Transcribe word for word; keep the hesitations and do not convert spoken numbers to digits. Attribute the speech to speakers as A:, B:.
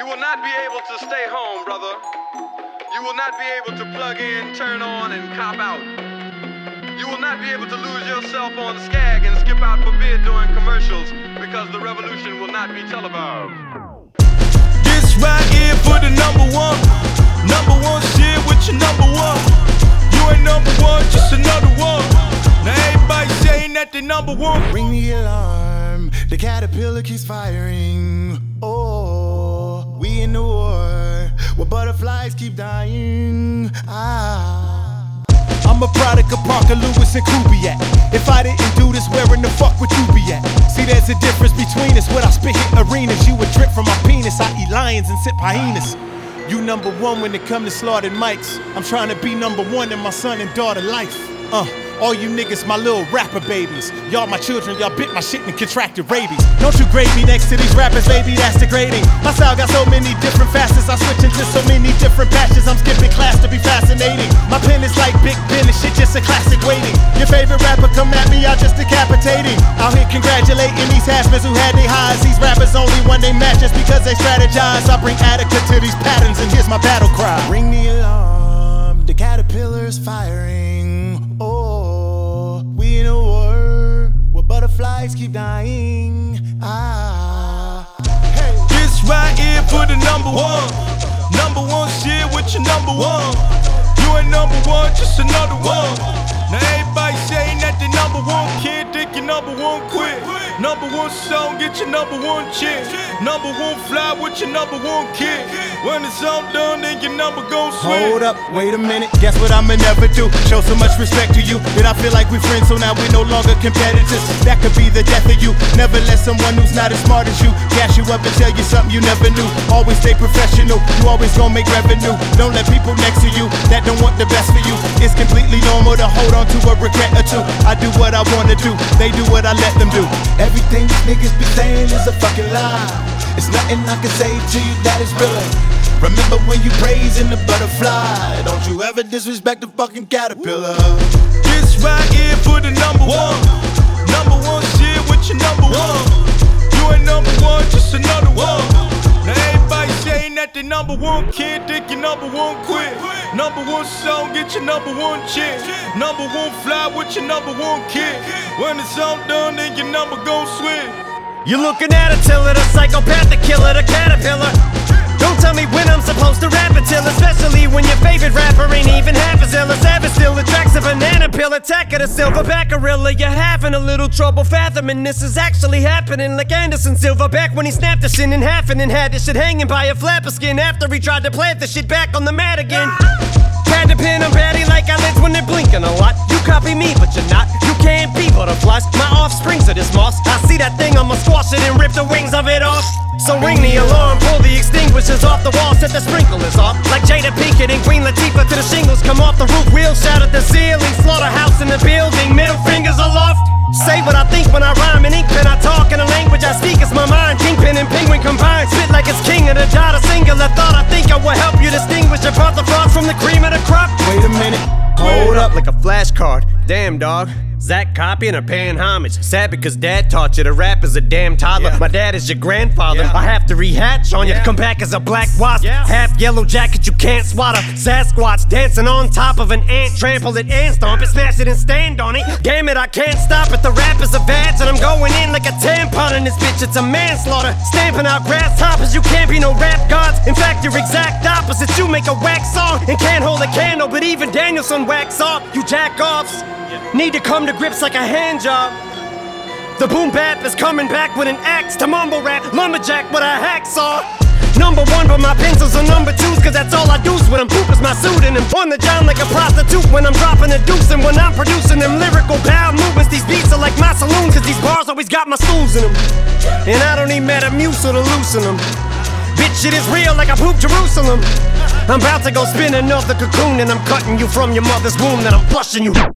A: will not be able to stay home, brother. You will not be able to plug in, turn on, and cop out. You will not be able to lose yourself on the skag and skip out for bid during commercials because the revolution will not be televised.
B: This right here for the number one. Number one shit with your number one. You ain't number one, just another one. Now everybody saying that they number one.
C: Ring the alarm, the caterpillar keeps firing. Oh, we in the war, where butterflies keep dying. Ah,
B: I'm a product of Parker Lewis and Kubiak. If I didn't do this, where in the fuck would you be at? See, there's a difference between us. When I spit hit arenas, you would drip from my penis. I eat lions and sip hyenas. You number one when it come to slaughtered mics. I'm trying to be number one in my son and daughter life. Uh, all you niggas, my little rapper babies. Y'all my children, y'all bit my shit and contracted rabies. Don't you grade me next to these rappers, baby, that's degrading. My style got so many different facets, I switch into so many different patches. I'm skipping class to be fascinating. My pen is like Big Ben and shit, just a classic waiting. Your favorite rapper come at me, I just decapitating. Out here congratulating these haspers who had they highs. These rappers only when they match just because they strategize. I bring Attica to these patterns and here's my battle cry.
C: ring the alarm, the caterpillar's firing. Oh, we in a war, where butterflies keep dying. Ah,
B: Hey, this right here for the number one. Number one shit with your number one. You ain't number one, just another one. Now everybody saying that they number one, kid, think you number one, quit. Number one song, get your number one chick. Number one fly with your number one kid. When it's all done, then your number gon' swing.
C: hold up, wait a minute, guess what I'ma never do? Show so much respect to you that I feel like we're friends, so now we're no longer competitors. That could be the death of you. Never let someone who's not as smart as you gas you up and tell you something you never knew. Always stay professional, you always gon' make revenue. Don't let people next to you that don't want the best for you. It's completely normal to hold on to a regret or two. I do what I wanna do, they do what I let them do. Everything these niggas be saying is a fucking lie. It's nothing I can say to you that is real. Remember when you praising the butterfly, don't you ever disrespect the fucking caterpillar.
B: This right here for the number one. Number one shit with your number one. You ain't number one, just another one. Now everybody saying that they number one, kid, think you number one, quit. Number one song, get your number one chick. Number one fly with your number one kid. When it's all done, then your number gon' swing.
D: You're looking at Attila, the psychopathic killer, the caterpillar. Don't tell me when I'm supposed to rap until, especially when your favorite rapper ain't even half as ill as ever. Still attracts a banana peel, attack of the silverback gorilla. You're having a little trouble fathoming this is actually happening. Like Anderson Silverback when he snapped the shit in half and then had this shit hanging by a flapper skin after he tried to plant the shit back on the mat again. Had to pin them batty like eyelids when they're blinking a lot. You copy me, but you're not. You can't be butterflies. My offsprings are this moss. I see that thing, I'ma squash it and rip the wings of it off. So ring the alarm, pull the extinguishers off the wall, set the sprinklers off. Like Jada Pinkett and Queen Latifah till the shingles come off the roof. Wheels shout at the ceiling, slaughterhouse in the building, middle fingers aloft. Say what I think when I rhyme in ink pen, I talk in a language I speak, it's my mind. Kingpin and penguin combined, spit like it's king of the dot, a singular thought. I think I will help you distinguish your the frost from the cream of the crop.
C: Wait a minute, hold up.
D: Like a flashcard, damn dog. Zach copying or paying homage. Sad because dad taught you to rap as a damn toddler.
B: Yeah.
D: My dad is your grandfather.
B: Yeah.
D: I have to rehatch on you.
B: Yeah.
D: Come back as a black wasp.
B: Yeah.
D: Half yellow jacket you can't swatter. Sasquatch dancing on top of an ant. Trample it and stomp it, smash it and stand on it. Damn it, I can't stop it. The rap is a badge and I'm going in like a tampon in this bitch. It's a manslaughter. Stamping out grasshoppers. You can't be no rap gods. In fact, you're exact opposites. You make a whack song and can't hold a candle, but even Danielson wax off. You jack offs. Need to come to grips like a hand job. The boom bap is coming back with an axe to mumble rap, lumberjack with a hacksaw. Number one, but my pencils are number twos, cause that's all I do when I'm poop is my suit. And I'm on the John like a prostitute when I'm dropping a deuce. And when I'm producing them lyrical bowel movements, these beats are like my saloon, cause these bars always got my stools in them. And I don't need Metamucil to loosen them. Bitch, shit is real like I pooped Jerusalem. I'm about to go spin another cocoon, and I'm cutting you from your mother's womb, then I'm flushing you.